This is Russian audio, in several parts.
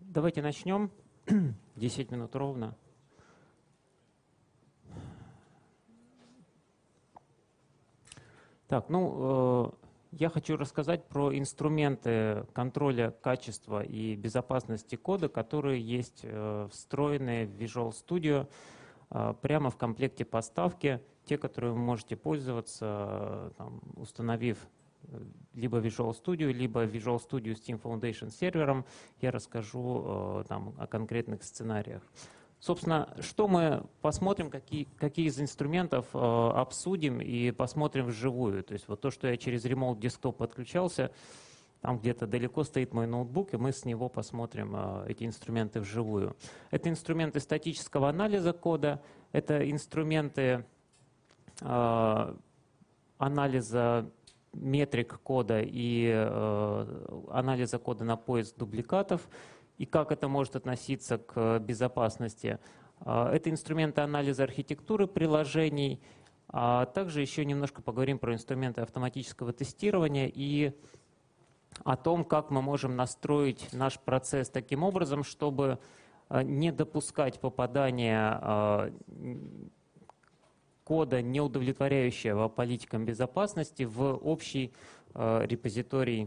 Давайте начнем. 10 минут ровно. Так, я хочу рассказать про инструменты контроля качества и безопасности кода, которые есть встроенные в Visual Studio прямо в комплекте поставки, те, которые вы можете пользоваться, установив либо Visual Studio, либо Visual Studio с Team Foundation сервером. Я расскажу о конкретных сценариях. Собственно, что мы посмотрим, какие из инструментов обсудим и посмотрим вживую. То есть вот то, что я через Remote Desktop подключался, там где-то далеко стоит мой ноутбук, и мы с него посмотрим эти инструменты вживую. Это инструменты статического анализа кода, это инструменты анализа метрик кода и анализа кода на поиск дубликатов, и как это может относиться к безопасности. Это инструменты анализа архитектуры приложений, а также еще немножко поговорим про инструменты автоматического тестирования и о том, как мы можем настроить наш процесс таким образом, чтобы не допускать попадания кода, не удовлетворяющего политикам безопасности, в общий репозиторий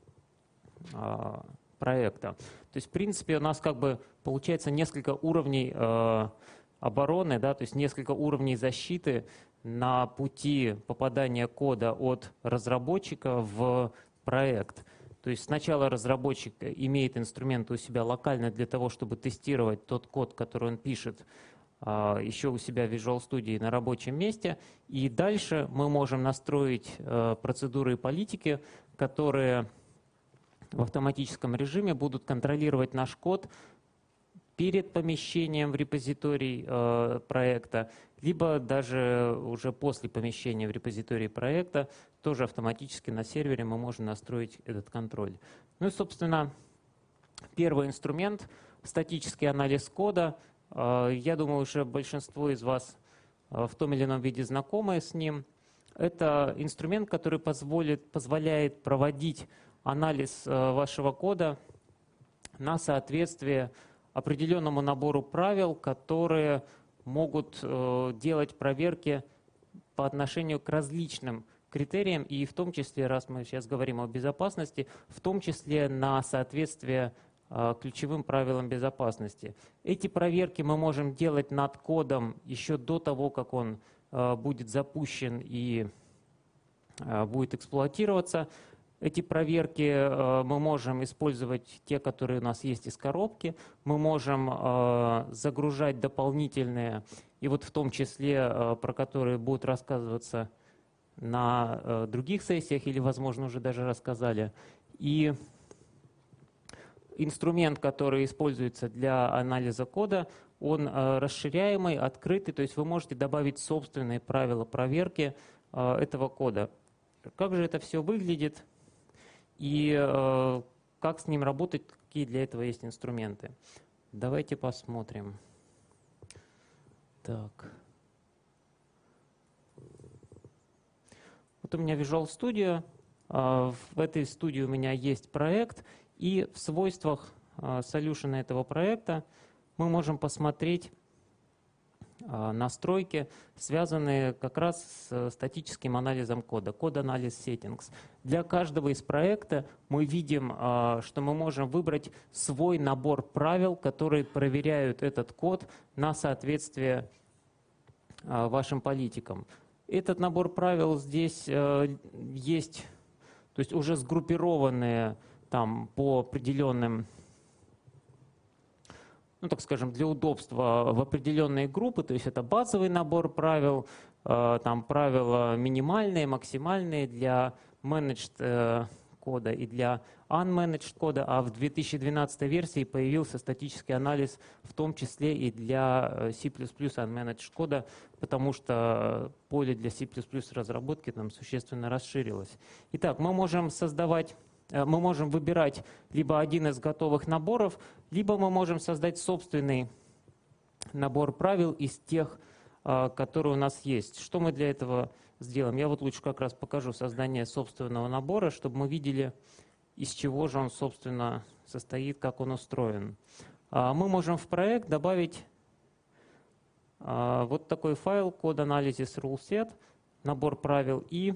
проекта. То есть, в принципе, у нас получается несколько уровней обороны, то есть несколько уровней защиты на пути попадания кода от разработчика в проект. То есть сначала разработчик имеет инструменты у себя локально для того, чтобы тестировать тот код, который он пишет еще у себя в Visual Studio на рабочем месте. И дальше мы можем настроить процедуры и политики, которые в автоматическом режиме будут контролировать наш код перед помещением в репозиторий проекта, либо даже уже после помещения в репозиторий проекта, тоже автоматически на сервере мы можем настроить этот контроль. Ну и, собственно, первый инструмент — статический анализ кода. Я думаю, уже большинство из вас в том или ином виде знакомы с ним. Это инструмент, который позволяет проводить анализ вашего кода на соответствие определенному набору правил, которые могут делать проверки по отношению к различным критериям, и в том числе, раз мы сейчас говорим о безопасности, в том числе на соответствие ключевым правилам безопасности. Эти проверки мы можем делать над кодом еще до того, как он будет запущен и будет эксплуатироваться. Эти проверки мы можем использовать те, которые у нас есть из коробки. Мы можем загружать дополнительные, и вот в том числе, про которые будут рассказываться на других сессиях, или, возможно, уже даже рассказали. И инструмент, который используется для анализа кода, он расширяемый, открытый, то есть вы можете добавить собственные правила проверки этого кода. Как же это все выглядит и как с ним работать, какие для этого есть инструменты? Давайте посмотрим. Так. Вот у меня Visual Studio. В этой студии у меня есть проект, и в свойствах solution этого проекта мы можем посмотреть настройки, связанные как раз с статическим анализом кода, код-анализ settings. Для каждого из проекта мы видим, что мы можем выбрать свой набор правил, которые проверяют этот код на соответствие вашим политикам. Этот набор правил здесь есть, то есть уже сгруппированные по определенным, так скажем, для удобства в определенные группы, то есть это базовый набор правил, правила минимальные, максимальные для managed кода и для unmanaged кода, а в 2012 версии появился статический анализ в том числе и для C++ unmanaged кода, потому что поле для C++ разработки существенно расширилось. Итак, мы можем выбирать либо один из готовых наборов, либо мы можем создать собственный набор правил из тех, которые у нас есть. Что мы для этого сделаем? Я вот лучше как раз покажу создание собственного набора, чтобы мы видели, из чего же он, собственно, состоит, как он устроен. Мы можем в проект добавить вот такой файл код analysis rule set, набор правил, и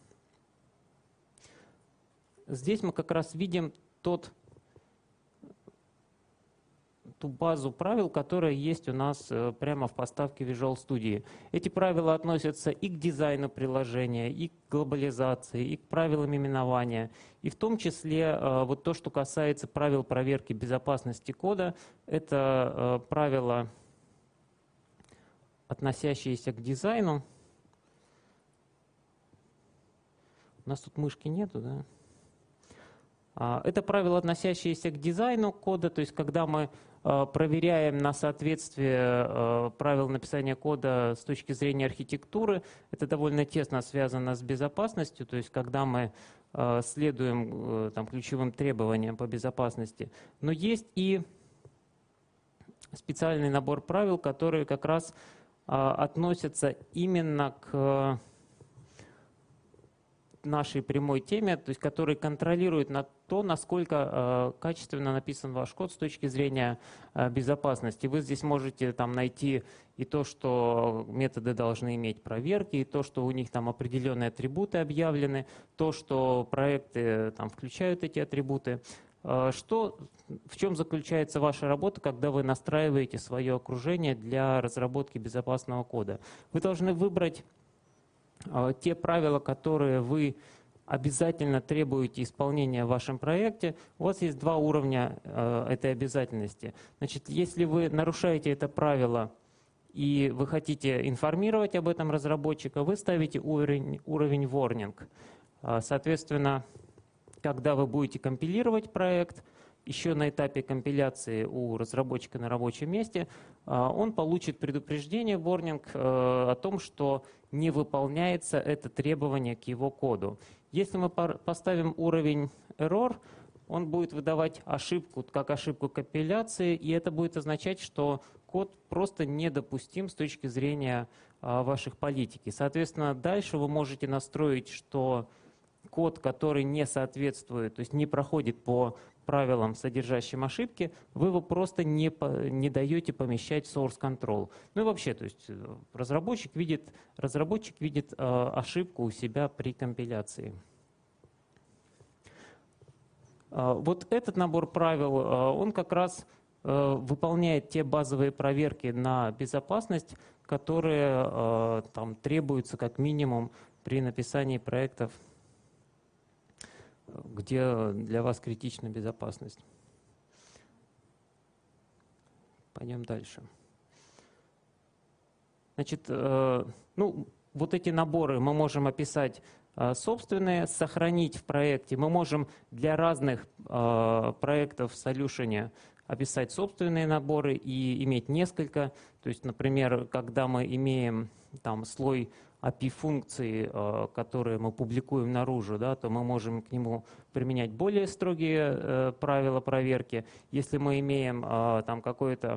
здесь мы как раз видим ту базу правил, которая есть у нас прямо в поставке Visual Studio. Эти правила относятся и к дизайну приложения, и к глобализации, и к правилам именования. И в том числе вот то, что касается правил проверки безопасности кода, это правила, относящиеся к дизайну. У нас тут мышки нету, да? Это правила, относящиеся к дизайну кода, то есть когда мы проверяем на соответствие правил написания кода с точки зрения архитектуры, это довольно тесно связано с безопасностью, то есть когда мы следуем там, ключевым требованиям по безопасности. Но есть и специальный набор правил, которые как раз относятся именно к нашей прямой теме, то есть которые контролируют на то, насколько качественно написан ваш код с точки зрения безопасности. Вы здесь можете там найти и то, что методы должны иметь проверки, и то, что у них там определенные атрибуты объявлены, то, что проекты там включают эти атрибуты. В чем заключается ваша работа, когда вы настраиваете свое окружение для разработки безопасного кода? Вы должны выбрать те правила, которые вы обязательно требуете исполнения в вашем проекте. У вас есть два уровня этой обязательности. Значит, если вы нарушаете это правило и вы хотите информировать об этом разработчика, вы ставите уровень warning. Соответственно, когда вы будете компилировать проект, еще на этапе компиляции у разработчика на рабочем месте, он получит предупреждение, warning, о том, что не выполняется это требование к его коду. Если мы поставим уровень error, он будет выдавать ошибку, как ошибку компиляции, и это будет означать, что код просто недопустим с точки зрения ваших политики. Соответственно, дальше вы можете настроить, что код, который не соответствует, то есть не проходит по правилам, содержащим ошибки, вы его просто не даете помещать в source control. Ну и вообще, то есть разработчик видит ошибку у себя при компиляции. Вот этот набор правил, он как раз выполняет те базовые проверки на безопасность, которые там требуются как минимум при написании проектов, где для вас критична безопасность. Пойдем дальше. Значит, вот эти наборы мы можем описать собственные, сохранить в проекте. Мы можем для разных проектов в Solution описать собственные наборы и иметь несколько. То есть, например, когда мы имеем там слой API-функции, которые мы публикуем наружу, да, то мы можем к нему применять более строгие правила проверки. Если мы имеем там какое-то,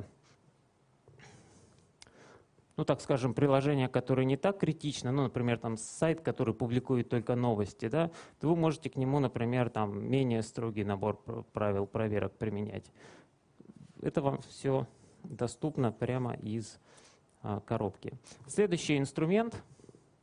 так скажем, приложение, которое не так критично, например, там сайт, который публикует только новости, да, то вы можете к нему, например, там менее строгий набор правил проверок применять. Это вам все доступно прямо из коробки. Следующий инструмент –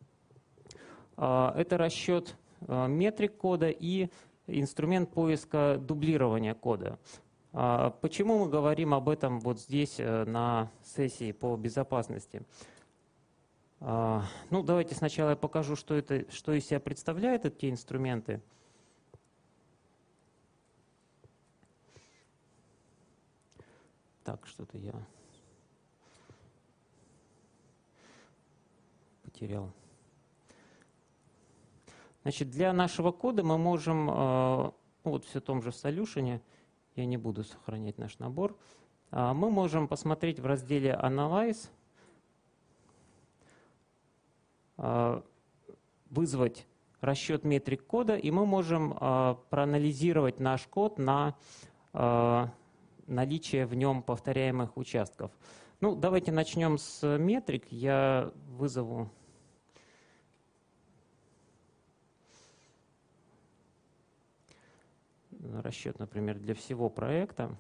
это расчет метрик кода и инструмент поиска дублирования кода. Почему мы говорим об этом вот здесь на сессии по безопасности? Давайте сначала я покажу, что из себя представляют эти инструменты. Так, что-то я потерял. Значит, для нашего кода мы можем, вот все в том же Solution, я не буду сохранять наш набор, мы можем посмотреть в разделе Analyze, вызвать расчет метрик кода, и мы можем проанализировать наш код на наличие в нем повторяемых участков. Давайте начнем с метрик. Я вызову расчет, например, для всего проекта.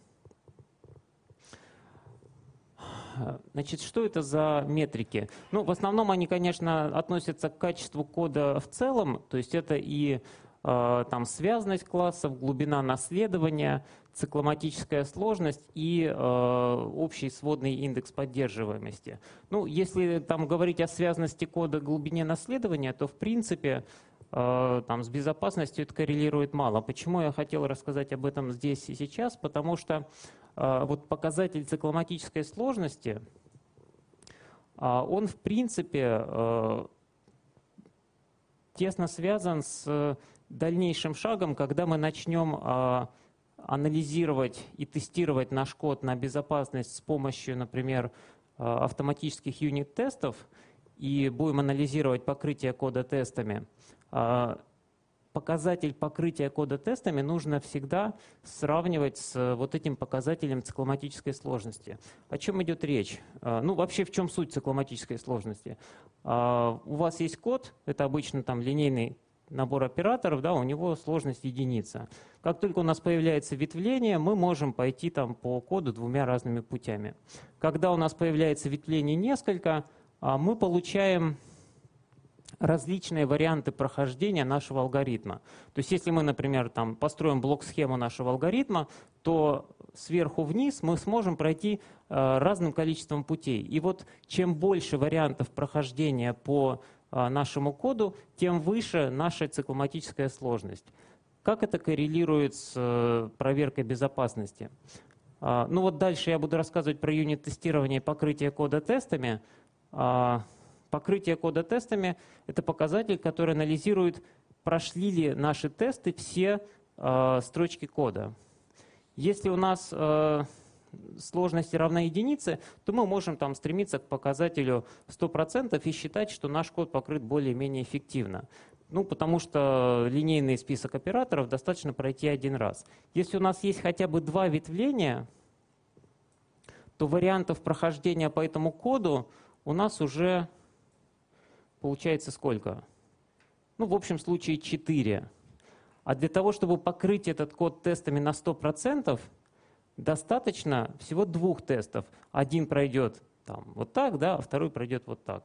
Значит, что это за метрики? Ну, в основном они, конечно, относятся к качеству кода в целом, то есть это и там связность классов, глубина наследования, цикломатическая сложность и общий сводный индекс поддерживаемости. Ну, если там говорить о связности кода, глубине наследования, то в принципе там с безопасностью это коррелирует мало. Почему я хотел рассказать об этом здесь и сейчас? Потому что вот показатель цикломатической сложности, он в принципе тесно связан с дальнейшим шагом, когда мы начнем анализировать и тестировать наш код на безопасность с помощью, например, автоматических юнит-тестов и будем анализировать покрытие кода тестами. Показатель покрытия кода тестами нужно всегда сравнивать с вот этим показателем цикломатической сложности. О чем идет речь? Ну, вообще, в чем суть цикломатической сложности? У вас есть код, это обычно там линейный набор операторов, да, у него сложность единица. Как только у нас появляется ветвление, мы можем пойти там по коду двумя разными путями. Когда у нас появляется ветвление несколько, мы получаем различные варианты прохождения нашего алгоритма. То есть если мы, например, там, построим блок-схему нашего алгоритма, то сверху вниз мы сможем пройти разным количеством путей. И вот чем больше вариантов прохождения по нашему коду, тем выше наша цикломатическая сложность. Как это коррелирует с проверкой безопасности? Ну вот дальше я буду рассказывать про юнит-тестирование и покрытие кода тестами. Покрытие кода тестами – это показатель, который анализирует, прошли ли наши тесты все строчки кода. Если у нас сложность равна единице, то мы можем там стремиться к показателю 100% и считать, что наш код покрыт более-менее эффективно. Ну, потому что линейный список операторов достаточно пройти один раз. Если у нас есть хотя бы два ветвления, то вариантов прохождения по этому коду у нас уже получается сколько? Ну, в общем случае 4. А для того, чтобы покрыть этот код тестами на 100%, достаточно всего 2 тестов. Один пройдет там, вот так, да, а второй пройдет вот так.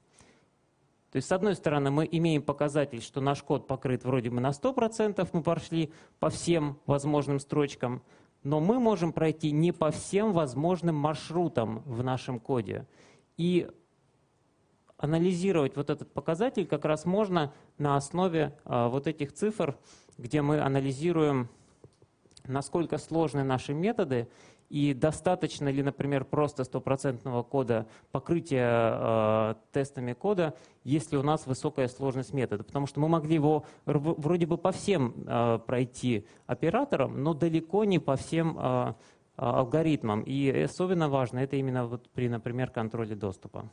То есть, с одной стороны, мы имеем показатель, что наш код покрыт вроде бы на 100%, мы прошли по всем возможным строчкам, но мы можем пройти не по всем возможным маршрутам в нашем коде. И анализировать вот этот показатель как раз можно на основе вот этих цифр, где мы анализируем, насколько сложны наши методы и достаточно ли, например, просто 100% кода, покрытия тестами кода, если у нас высокая сложность метода. Потому что мы могли его вроде бы по всем пройти операторам, но далеко не по всем алгоритмам. И особенно важно это именно вот при, например, контроле доступа.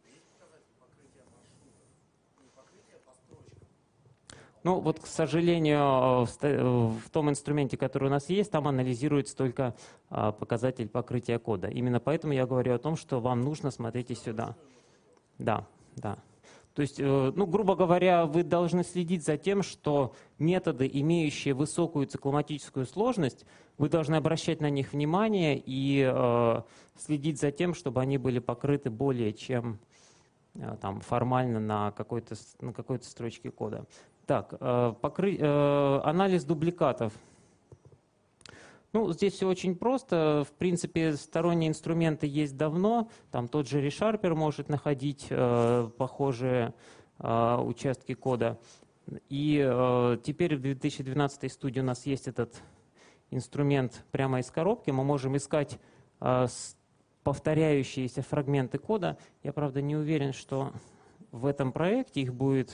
Ну вот, к сожалению, в том инструменте, который у нас есть, там анализируется только показатель покрытия кода. Именно поэтому я говорю о том, что вам нужно смотреть и сюда. Да, да. То есть, ну, грубо говоря, вы должны следить за тем, что методы, имеющие высокую цикломатическую сложность, вы должны обращать на них внимание и следить за тем, чтобы они были покрыты более чем там, формально на какой-то строчке кода. Так, анализ дубликатов. Ну, здесь все очень просто. В принципе, сторонние инструменты есть давно. Там тот же ReSharper может находить похожие участки кода. И теперь в 2012 студии у нас есть этот инструмент прямо из коробки. Мы можем искать повторяющиеся фрагменты кода. Я, правда, не уверен, что в этом проекте их будет...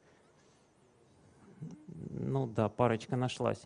Ну да, парочка нашлась.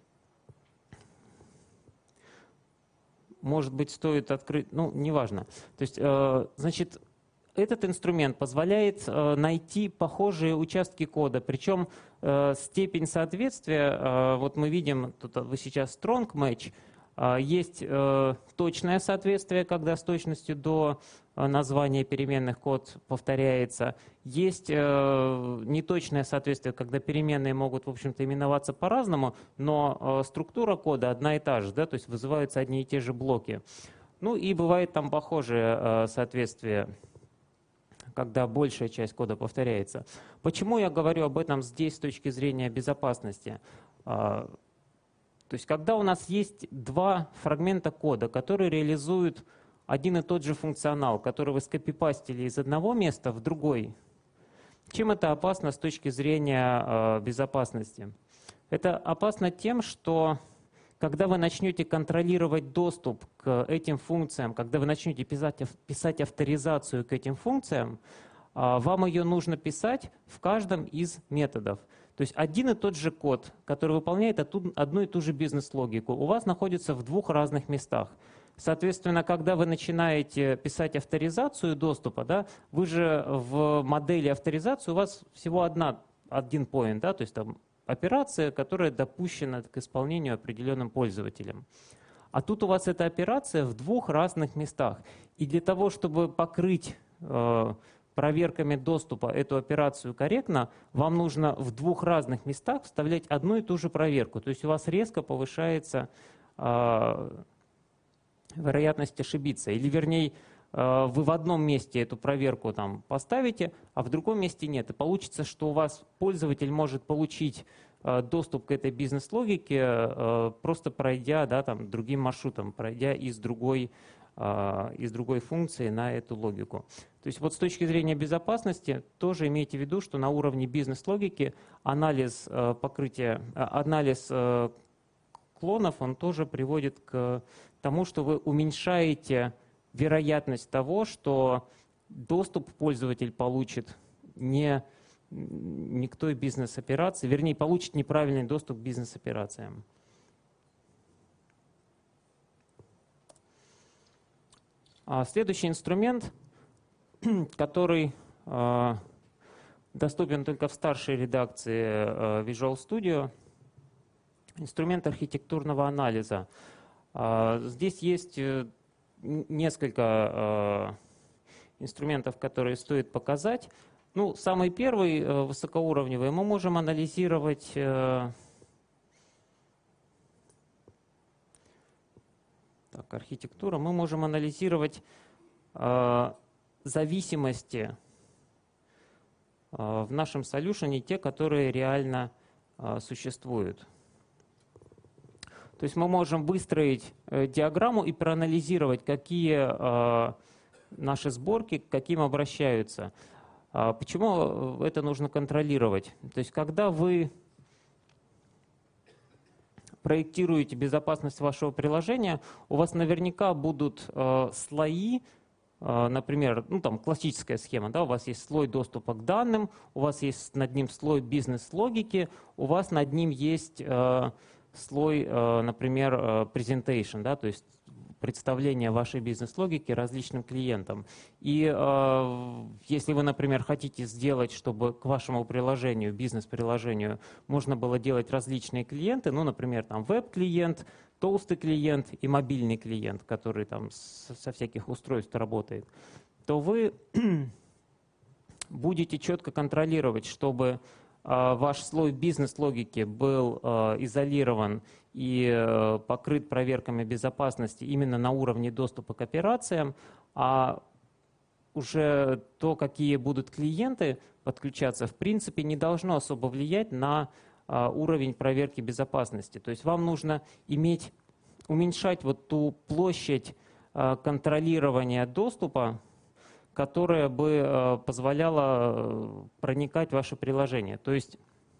Может быть, стоит открыть, ну, неважно. То есть, значит, этот инструмент позволяет найти похожие участки кода, причем степень соответствия, вот мы видим, тут вы сейчас strong match, Есть точное соответствие, когда с точностью до названия переменных код повторяется. Есть неточное соответствие, когда переменные могут, в общем-то, именоваться по-разному, но структура кода одна и та же, да, то есть вызываются одни и те же блоки. Ну и бывает там похожее соответствие, когда большая часть кода повторяется. Почему я говорю об этом здесь с точки зрения безопасности? То есть когда у нас есть два фрагмента кода, которые реализуют один и тот же функционал, который вы скопипастили из одного места в другой, чем это опасно с точки зрения безопасности? Это опасно тем, что когда вы начнете контролировать доступ к этим функциям, когда вы начнете писать авторизацию к этим функциям, вам ее нужно писать в каждом из методов. То есть один и тот же код, который выполняет одну и ту же бизнес-логику, у вас находится в двух разных местах. Соответственно, когда вы начинаете писать авторизацию доступа, да, вы же в модели авторизации у вас всего один point, да, то есть там операция, которая допущена к исполнению определенным пользователем. А тут у вас эта операция в двух разных местах. И для того, чтобы покрыть проверками доступа эту операцию корректно, вам нужно в двух разных местах вставлять одну и ту же проверку. То есть у вас резко повышается вероятность ошибиться. Или вернее, вы в одном месте эту проверку там поставите, а в другом месте нет. И получится, что у вас пользователь может получить доступ к этой бизнес-логике, просто пройдя, да, там, другим маршрутом, пройдя из другой функции на эту логику. То есть вот с точки зрения безопасности тоже имейте в виду, что на уровне бизнес-логики анализ клонов, он тоже приводит к тому, что вы уменьшаете вероятность того, что доступ пользователь получит не к той бизнес-операции, вернее, получит неправильный доступ к бизнес-операциям. Следующий инструмент, который доступен только в старшей редакции Visual Studio, инструмент архитектурного анализа. Здесь есть несколько инструментов, которые стоит показать. Ну, самый первый, высокоуровневый, мы можем анализировать архитектура, мы можем анализировать зависимости в нашем солюшене, те, которые реально существуют. То есть мы можем выстроить диаграмму и проанализировать, какие наши сборки к каким обращаются. Почему это нужно контролировать? То есть когда вы проектируете безопасность вашего приложения, у вас наверняка будут слои, например, ну, там классическая схема, да, у вас есть слой доступа к данным, у вас есть над ним слой бизнес-логики, у вас над ним есть слой, например, presentation, да, то есть представление вашей бизнес-логики различным клиентам. И если вы, например, хотите сделать, чтобы к вашему приложению, бизнес-приложению, можно было делать различные клиенты, ну, например, там веб-клиент, толстый клиент и мобильный клиент, который там со всяких устройств работает, то вы будете четко контролировать, чтобы ваш слой бизнес-логики был изолирован и покрыт проверками безопасности именно на уровне доступа к операциям, а уже то, какие будут клиенты подключаться, в принципе, не должно особо влиять на уровень проверки безопасности. То есть вам нужно уменьшать вот ту площадь контролирования доступа, которая бы позволяла проникать в ваше приложение. То есть,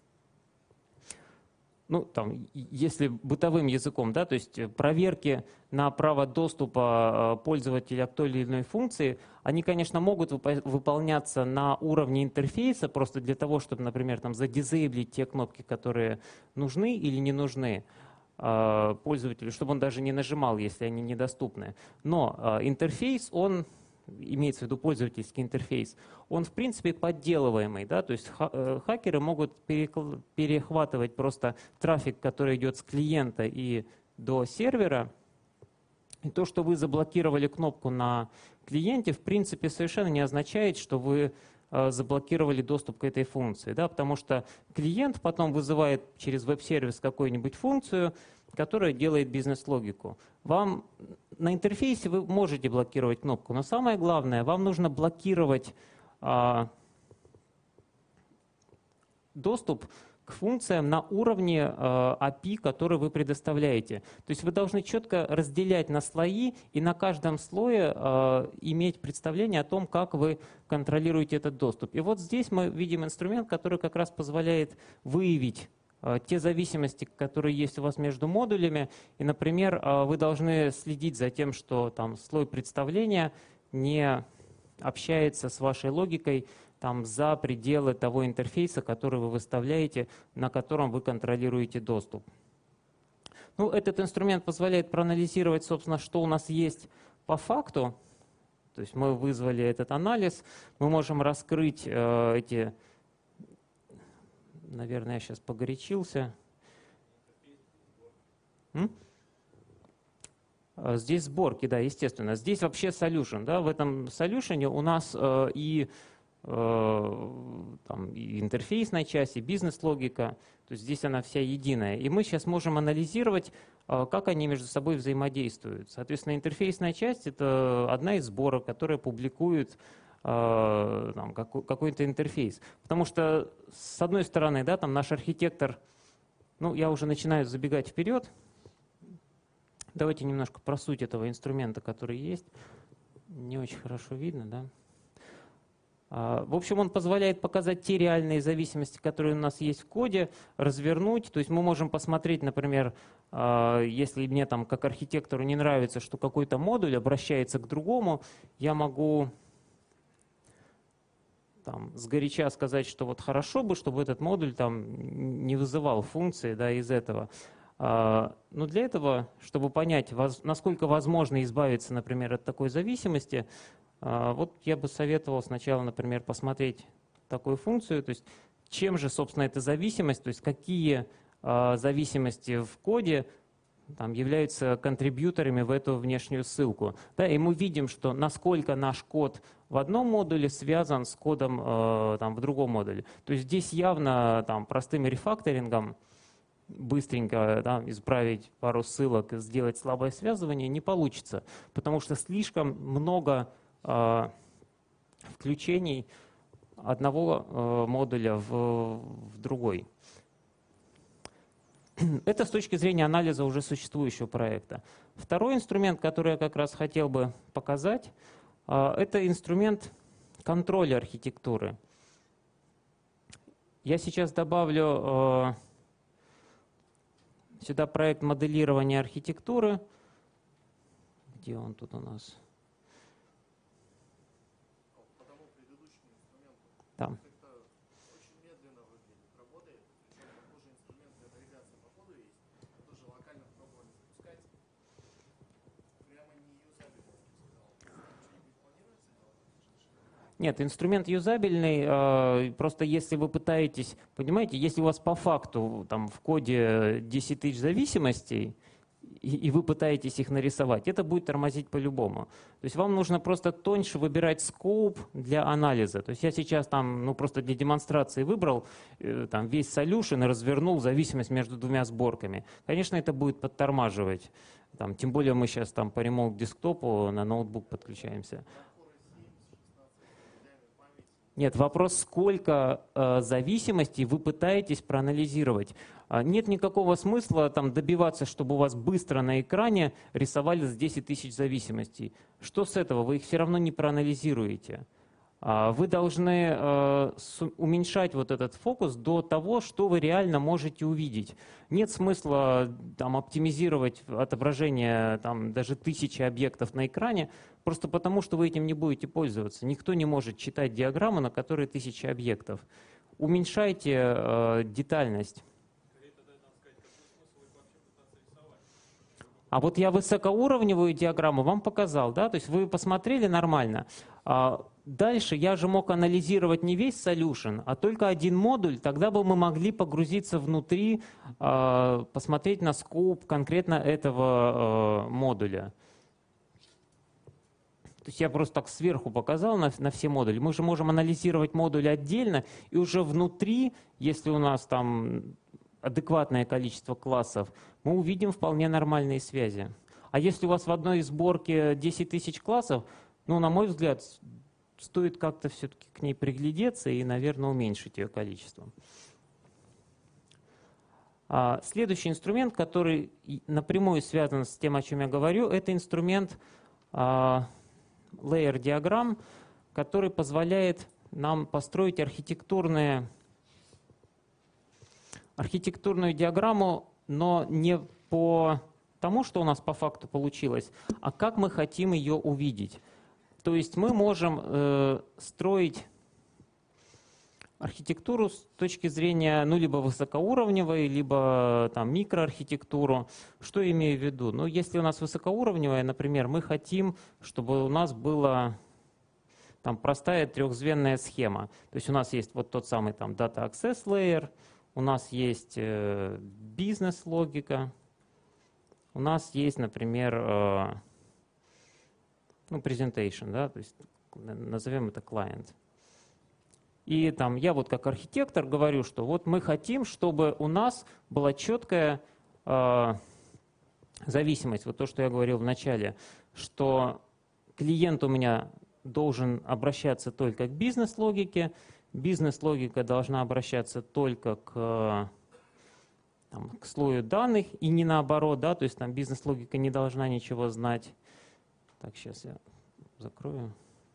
ну, там, если бытовым языком, да, то есть проверки на право доступа пользователя к той или иной функции, они, конечно, могут выполняться на уровне интерфейса, просто для того, чтобы, например, там, задизейблить те кнопки, которые нужны или не нужны пользователю, чтобы он даже не нажимал, если они недоступны. Но интерфейс, он имеется в виду пользовательский интерфейс, он в принципе подделываемый, да, то есть хакеры могут перехватывать просто трафик, который идет с клиента и до сервера, И то, что вы заблокировали кнопку на клиенте, в принципе, совершенно не означает, что вы заблокировали доступ к этой функции, да, потому что клиент потом вызывает через веб-сервис какую-нибудь функцию, которая делает бизнес-логику. Вам на интерфейсе вы можете блокировать кнопку, но самое главное, вам нужно блокировать доступ к функциям на уровне API, который вы предоставляете. То есть вы должны четко разделять на слои и на каждом слое иметь представление о том, как вы контролируете этот доступ. И вот здесь мы видим инструмент, который как раз позволяет выявить те зависимости, которые есть у вас между модулями. И, например, вы должны следить за тем, что там слой представления не общается с вашей логикой там, за пределы того интерфейса, который вы выставляете, на котором вы контролируете доступ. Ну, этот инструмент позволяет проанализировать, собственно, что у нас есть по факту. То есть мы вызвали этот анализ, мы можем раскрыть эти... Наверное, я сейчас погорячился. Здесь сборки, да, естественно. Здесь вообще solution. Да, в этом solution у нас и интерфейсная часть, и бизнес-логика. То есть здесь она вся единая. И мы сейчас можем анализировать, как они между собой взаимодействуют. Соответственно, интерфейсная часть — это одна из сборок, которая публикует какой-то интерфейс. Потому что, с одной стороны, да, там наш архитектор, ну, я уже начинаю забегать вперед. Давайте немножко про суть этого инструмента, который есть. Не очень хорошо видно, да? В общем, он позволяет показать те реальные зависимости, которые у нас есть в коде, развернуть. То есть мы можем посмотреть, например, если мне там как архитектору не нравится, что какой-то модуль обращается к другому, я могу там сгоряча сказать, что вот хорошо бы, чтобы этот модуль там не вызывал функции, да, из этого. Но для этого, чтобы понять, насколько возможно избавиться, например, от такой зависимости, вот я бы советовал сначала, например, посмотреть такую функцию, то есть чем же, собственно, эта зависимость, то есть какие зависимости в коде там, являются контрибьюторами в эту внешнюю ссылку. Да, и мы видим, что насколько наш код в одном модуле связан с кодом там, в другом модуле. То есть здесь явно там, простым рефакторингом быстренько исправить пару ссылок и сделать слабое связывание не получится, потому что слишком много включений одного модуля в другой. Это с точки зрения анализа уже существующего проекта. Второй инструмент, который я как раз хотел бы показать, это инструмент контроля архитектуры. Я сейчас добавлю сюда проект моделирования архитектуры. Где он тут у нас? Там. Очень медленно выглядит, работает. Причем похожий инструмент для навигации по коду есть. Тоже локально пробовали запускать. Прямо не юзабельно, я бы сказал. Что-нибудь планируется делать? Нет, инструмент юзабельный, просто если вы пытаетесь, понимаете, если у вас по факту там, в коде 10 тысяч зависимостей, и вы пытаетесь их нарисовать, это будет тормозить по-любому. То есть вам нужно просто тоньше выбирать скоуп для анализа. То есть я сейчас там, ну, просто для демонстрации выбрал там, весь solution и развернул зависимость между двумя сборками. Конечно, это будет подтормаживать. Там, тем более мы сейчас там по ремоут десктопу на ноутбук подключаемся. Нет, вопрос, сколько зависимостей вы пытаетесь проанализировать. Нет никакого смысла там, добиваться, чтобы у вас быстро на экране рисовались 10 тысяч зависимостей. Что с этого? Вы их все равно не проанализируете. Вы должны уменьшать вот этот фокус до того, что вы реально можете увидеть. Нет смысла там, оптимизировать отображение там, даже 1000 объектов на экране, просто потому, что вы этим не будете пользоваться. Никто не может читать диаграммы, на которые 1000 объектов. Уменьшайте детальность. А вот я высокоуровневую диаграмму вам показал, да, то есть вы посмотрели нормально. Дальше я же мог анализировать не весь solution, а только один модуль, тогда бы мы могли погрузиться внутри, посмотреть на скоуп конкретно этого модуля. есть я просто так сверху показал на все модули. Мы же можем анализировать модули отдельно, и уже внутри, если у нас там адекватное количество классов, мы увидим вполне нормальные связи. А если у вас в одной сборке 10 тысяч классов, ну, на мой взгляд, стоит как-то все-таки к ней приглядеться и, наверное, уменьшить ее количество. Следующий инструмент, который напрямую связан с тем, о чем я говорю, это инструмент Layer Diagram, который позволяет нам построить архитектурную диаграмму, но не по тому, что у нас по факту получилось, а как мы хотим ее увидеть. То есть мы можем строить архитектуру с точки зрения, ну, либо высокоуровневой, либо там микроархитектуру. Что я имею в виду? Ну, если у нас высокоуровневая, например, мы хотим, чтобы у нас была там простая трехзвенная схема. То есть у нас есть вот тот самый там Data Access Layer, у нас есть бизнес-логика, у нас есть, например, ну, presentation, да, то есть назовем это client. И там я вот как архитектор говорю, что вот мы хотим, чтобы у нас была четкая зависимость, вот то, что я говорил в начале, что клиент у меня должен обращаться только к бизнес-логике, бизнес-логика должна обращаться только к слою данных и не наоборот, да, то есть там бизнес-логика не должна ничего знать. Так, сейчас я закрою.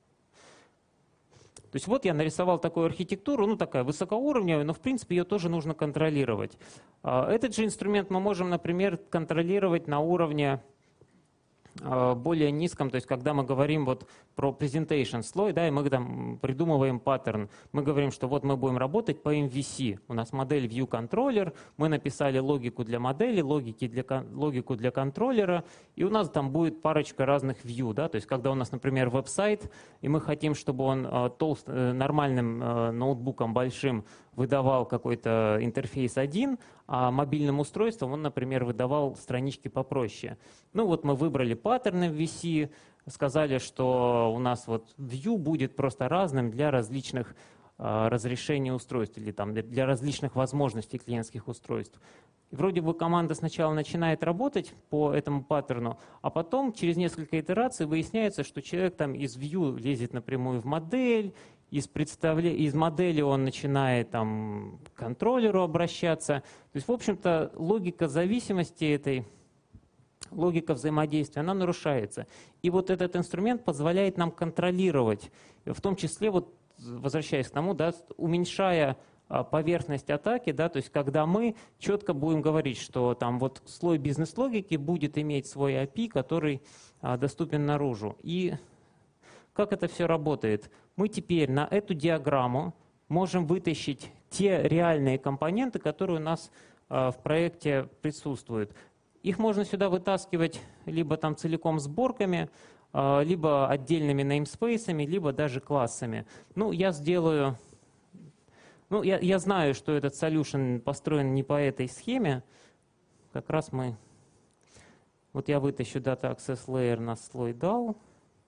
То есть вот я нарисовал такую архитектуру, ну такая высокоуровневая, но в принципе ее тоже нужно контролировать. Этот же инструмент мы можем, например, контролировать на уровне более низком, то есть когда мы говорим вот про presentation слой, да, и мы там придумываем паттерн, мы говорим, что вот мы будем работать по MVC, у нас модель view controller, мы написали логику для модели, логику для контроллера, и у нас там будет парочка разных view, да, то есть когда у нас, например, веб-сайт, и мы хотим, чтобы он нормальным ноутбуком большим выдавал какой-то интерфейс один, а мобильным устройством он, например, выдавал странички попроще. Ну вот мы выбрали паттерны в VC, сказали, что у нас вот view будет просто разным для различных разрешений устройств или там для различных возможностей клиентских устройств. И вроде бы команда сначала начинает работать по этому паттерну, а потом через несколько итераций выясняется, что человек там из view лезет напрямую в модель, из модели он начинает там, к контроллеру обращаться. То есть, в общем-то, логика зависимости этой, логика взаимодействия, она нарушается. И вот этот инструмент позволяет нам контролировать, в том числе, вот, возвращаясь к тому, да, уменьшая поверхность атаки, да, то есть когда мы четко будем говорить, что там вот слой бизнес-логики будет иметь свой API, который доступен наружу. И как это все работает? Мы теперь на эту диаграмму можем вытащить те реальные компоненты, которые у нас в проекте присутствуют. Их можно сюда вытаскивать либо там целиком сборками, либо отдельными namespace'ами, либо даже классами. Ну, я сделаю... Ну, я знаю, что этот solution построен не по этой схеме. Как раз мы... Вот я вытащу Data Access Layer на слой DAO.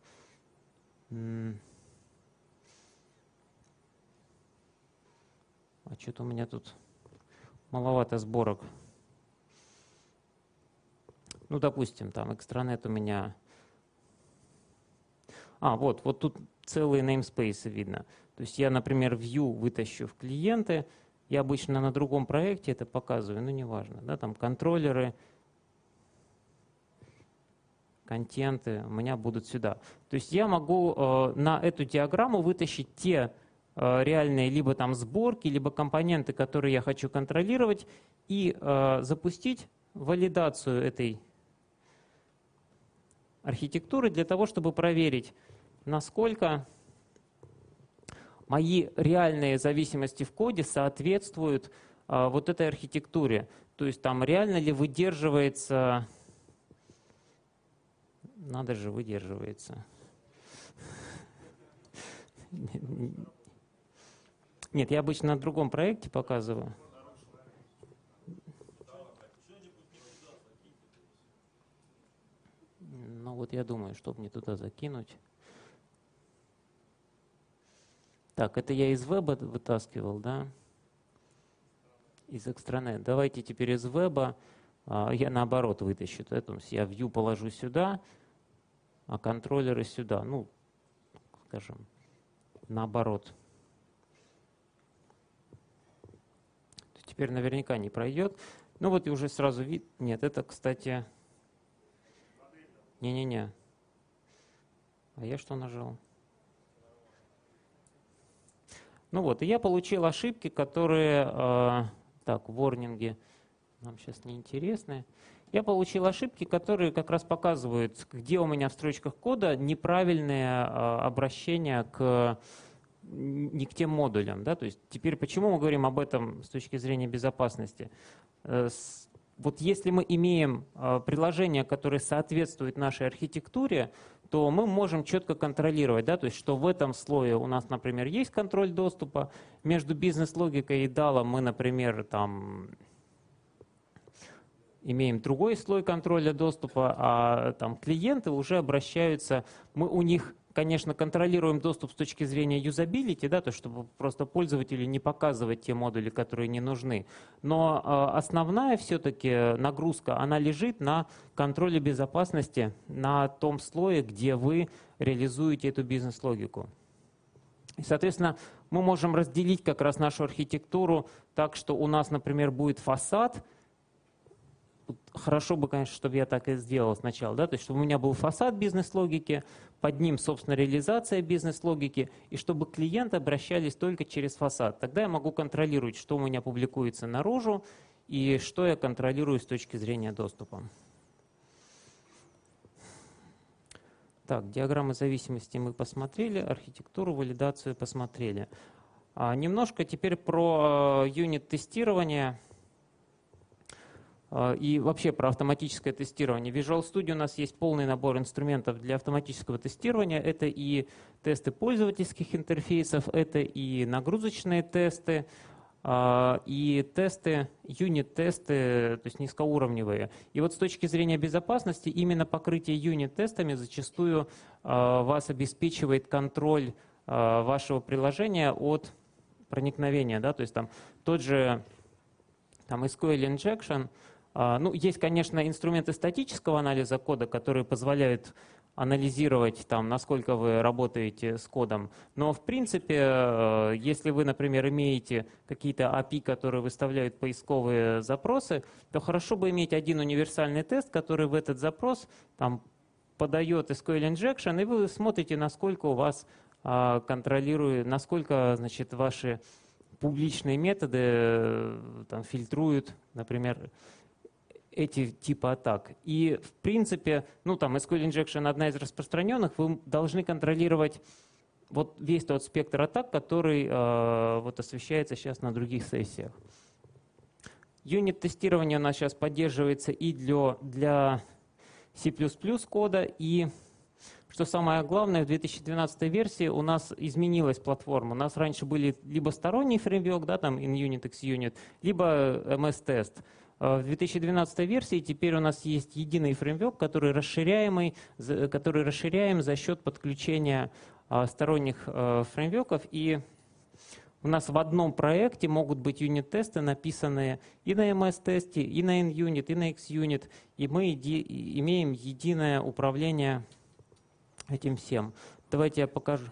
А что-то у меня тут маловато сборок. Ну, допустим, там экстранет у меня... вот тут целые namespace видно. То есть я, например, view вытащу в клиенты, я обычно на другом проекте это показываю, но неважно. Да, там контроллеры, контенты у меня будут сюда. То есть я могу на эту диаграмму вытащить те реальные либо там сборки, либо компоненты, которые я хочу контролировать, и запустить валидацию этой архитектуры для того, чтобы проверить, насколько мои реальные зависимости в коде соответствуют вот этой архитектуре. То есть там реально ли выдерживается... Надо же, выдерживается. Нет, я обычно на другом проекте показываю. Ну вот я думаю, чтобы не туда закинуть. Так, это я из веба вытаскивал, да? Из экстранет. Давайте теперь из веба я наоборот вытащу. Поэтому я view положу сюда, а контроллеры сюда. Ну, скажем, наоборот. Теперь наверняка не пройдет. Ну вот и уже сразу вид. Нет, это, кстати... Не-не-не. А я что нажал? Ну вот, и я получил ошибки, которые... так, ворнинги нам сейчас не интересны. Я получил ошибки, которые как раз показывают, где у меня в строчках кода неправильное обращение не к тем модулям. Да? То есть теперь почему мы говорим об этом с точки зрения безопасности? Вот если мы имеем приложение, которое соответствует нашей архитектуре, то мы можем четко контролировать, да, то есть что в этом слое у нас, например, есть контроль доступа, между бизнес-логикой и DAL мы, например, там имеем другой слой контроля доступа, а там клиенты уже обращаются, мы у них, конечно, контролируем доступ с точки зрения юзабилити, да, то есть чтобы просто пользователю не показывать те модули, которые не нужны. Но основная все-таки нагрузка, она лежит на контроле безопасности на том слое, где вы реализуете эту бизнес-логику. И, соответственно, мы можем разделить как раз нашу архитектуру так, что у нас, например, будет фасад. Хорошо бы, конечно, чтобы я так и сделал сначала, да, то есть чтобы у меня был фасад бизнес-логики, под ним, собственно, реализация бизнес-логики, и чтобы клиенты обращались только через фасад. Тогда я могу контролировать, что у меня публикуется наружу и что я контролирую с точки зрения доступа. Так, диаграммы зависимости мы посмотрели, архитектуру, валидацию посмотрели. Немножко теперь про юнит-тестирование. И вообще про автоматическое тестирование. В Visual Studio у нас есть полный набор инструментов для автоматического тестирования. Это и тесты пользовательских интерфейсов, это и нагрузочные тесты, и тесты, юнит-тесты, то есть низкоуровневые. И вот с точки зрения безопасности именно покрытие юнит-тестами зачастую вас обеспечивает контроль вашего приложения от проникновения. Да? То есть там тот же SQL Injection. Ну, есть, конечно, инструменты статического анализа кода, которые позволяют анализировать, насколько вы работаете с кодом. Но, в принципе, если вы, например, имеете какие-то API, которые выставляют поисковые запросы, то хорошо бы иметь один универсальный тест, который в этот запрос подает SQL Injection, и вы смотрите, насколько у вас контролирует, насколько, значит, ваши публичные методы фильтруют, например, эти типы атак. И, в принципе, SQL Injection одна из распространенных, вы должны контролировать вот весь тот спектр атак, который освещается сейчас на других сессиях. Юнит-тестирование у нас сейчас поддерживается и для C++ кода, и, что самое главное, в 2012 версии у нас изменилась платформа. У нас раньше были либо сторонний фреймворк, да, InUnit, XUnit, либо MS-тест. В 2012 версии теперь у нас есть единый фреймворк, который расширяем за счет подключения сторонних фреймворков. И у нас в одном проекте могут быть юнит-тесты, написанные и на MS-тесте, и на InUnit, и на XUnit. И мы имеем единое управление этим всем. Давайте я покажу.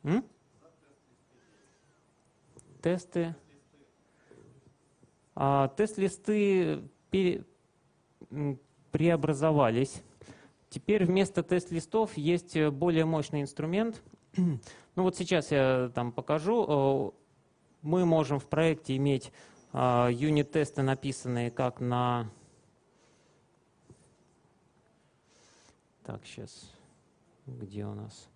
Тесты. Тест-листы преобразовались. Теперь вместо тест-листов есть более мощный инструмент. Ну вот сейчас я покажу. Мы можем в проекте иметь юнит-тесты, написанные как на... Так, сейчас. Где у нас?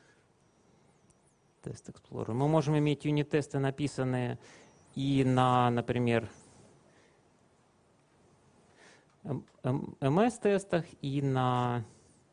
Тест Explorer. Мы можем иметь юнит-тесты, написанные и на, например, MS-тестах, и на...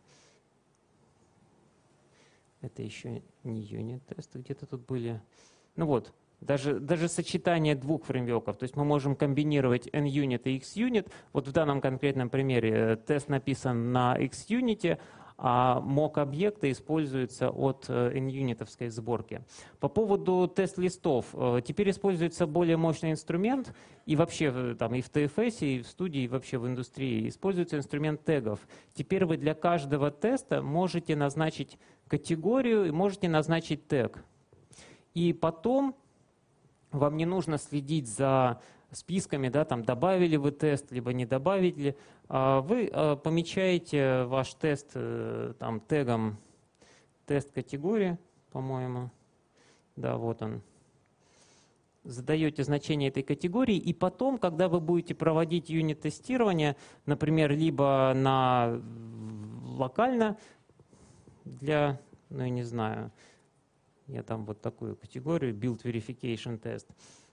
Это еще не юнит-тесты, где-то тут были. Ну вот, даже сочетание двух фреймворков. То есть мы можем комбинировать NUnit и XUnit. Вот в данном конкретном примере тест написан на XUnit, а mock-объекты используются от NUnit-овской сборки. По поводу тест-листов. Теперь используется более мощный инструмент, и вообще там, и в TFS, и в студии, и вообще в индустрии используется инструмент тегов. Теперь вы для каждого теста можете назначить категорию и можете назначить тег. И потом вам не нужно следить за списками, да, там добавили вы тест, либо не добавили. Вы помечаете ваш тест там, тегом тест категории, по-моему. Да, вот он. Задаете значение этой категории, и потом, когда вы будете проводить юнит-тестирование, например, либо локально для, ну, я не знаю, я там вот такую категорию, Build Verification Test.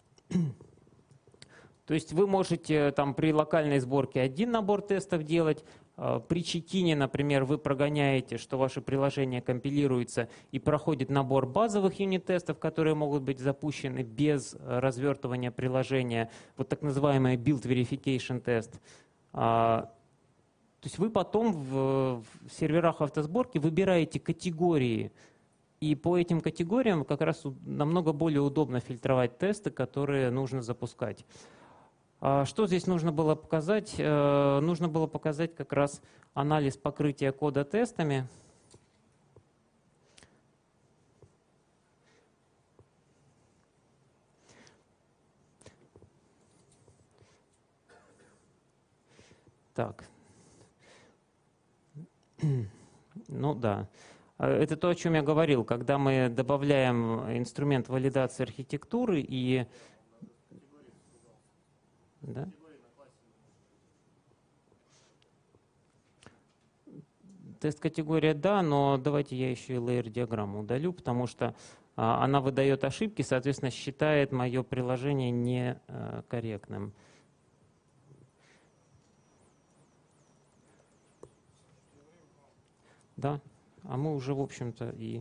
То есть вы можете там при локальной сборке один набор тестов делать. При чекине, например, вы прогоняете, что ваше приложение компилируется и проходит набор базовых юнит-тестов, которые могут быть запущены без развертывания приложения, вот так называемый Build Verification Test. То есть вы потом в серверах автосборки выбираете категории, и по этим категориям как раз намного более удобно фильтровать тесты, которые нужно запускать. Что здесь нужно было показать? Нужно было показать как раз анализ покрытия кода тестами. Так. Ну да. Это то, о чем я говорил. Когда мы добавляем инструмент валидации архитектуры и... Да? Тест-категория да, но давайте я еще и layer-диаграмму удалю, потому что она выдает ошибки, соответственно, считает мое приложение некорректным. Да, а мы уже, в общем-то, и...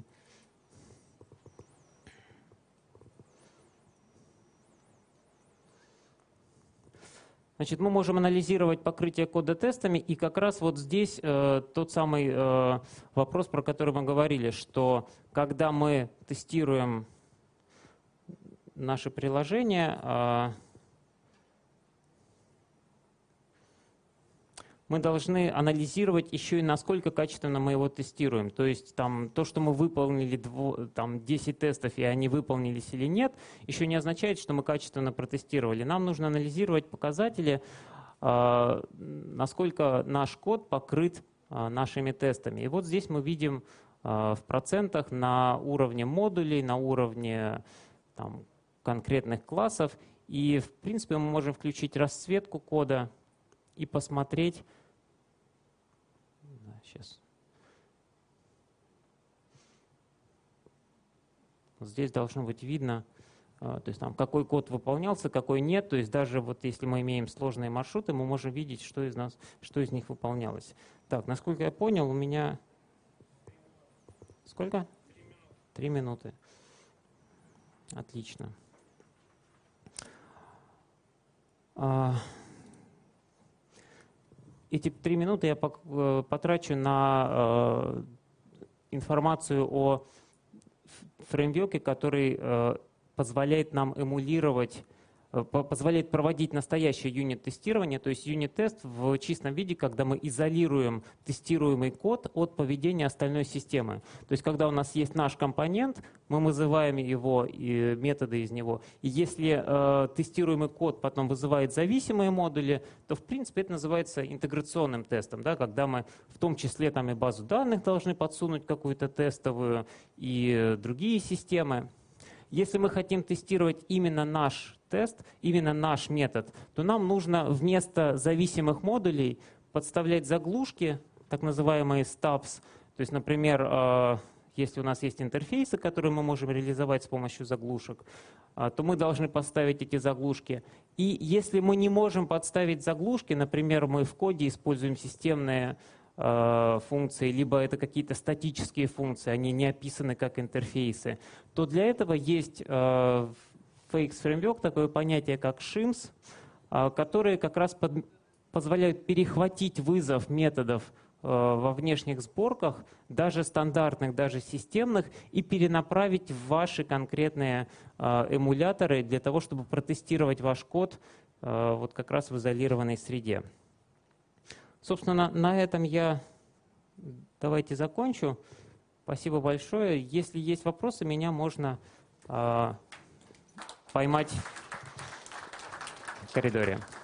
Значит, мы можем анализировать покрытие кода тестами, и как раз вот здесь тот самый вопрос, про который мы говорили, что когда мы тестируем наше приложение, мы должны анализировать еще и насколько качественно мы его тестируем. То есть там, то, что мы выполнили 10 тестов и они выполнились или нет, еще не означает, что мы качественно протестировали. Нам нужно анализировать показатели, насколько наш код покрыт нашими тестами. И вот здесь мы видим в процентах на уровне модулей, на уровне там, конкретных классов. И в принципе мы можем включить расцветку кода и посмотреть. Сейчас. Здесь должно быть видно, то есть там какой код выполнялся, какой нет. То есть даже вот если мы имеем сложные маршруты, мы можем видеть, что из них выполнялось. Так, насколько я понял, у меня сколько? 3 минуты. Отлично. Эти 3 минуты я потрачу на информацию о фреймворке, который позволяет нам эмулировать, позволяет проводить настоящее юнит-тестирование, то есть юнит-тест в чистом виде, когда мы изолируем тестируемый код от поведения остальной системы. То есть когда у нас есть наш компонент, мы вызываем его и методы из него. И если тестируемый код потом вызывает зависимые модули, то в принципе это называется интеграционным тестом, да, когда мы в том числе там и базу данных должны подсунуть какую-то тестовую и другие системы. Если мы хотим тестировать именно наш тест, именно наш метод, то нам нужно вместо зависимых модулей подставлять заглушки, так называемые stubs. То есть, например, если у нас есть интерфейсы, которые мы можем реализовать с помощью заглушек, то мы должны подставить эти заглушки. И если мы не можем подставить заглушки, например, мы в коде используем системные функции, либо это какие-то статические функции, они не описаны как интерфейсы, то для этого есть в FX Framework такое понятие, как shims, которые как раз позволяют перехватить вызов методов во внешних сборках, даже стандартных, даже системных, и перенаправить в ваши конкретные эмуляторы для того, чтобы протестировать ваш код вот как раз в изолированной среде. Собственно, на этом я давайте закончу. Спасибо большое. Если есть вопросы, меня можно поймать в коридоре.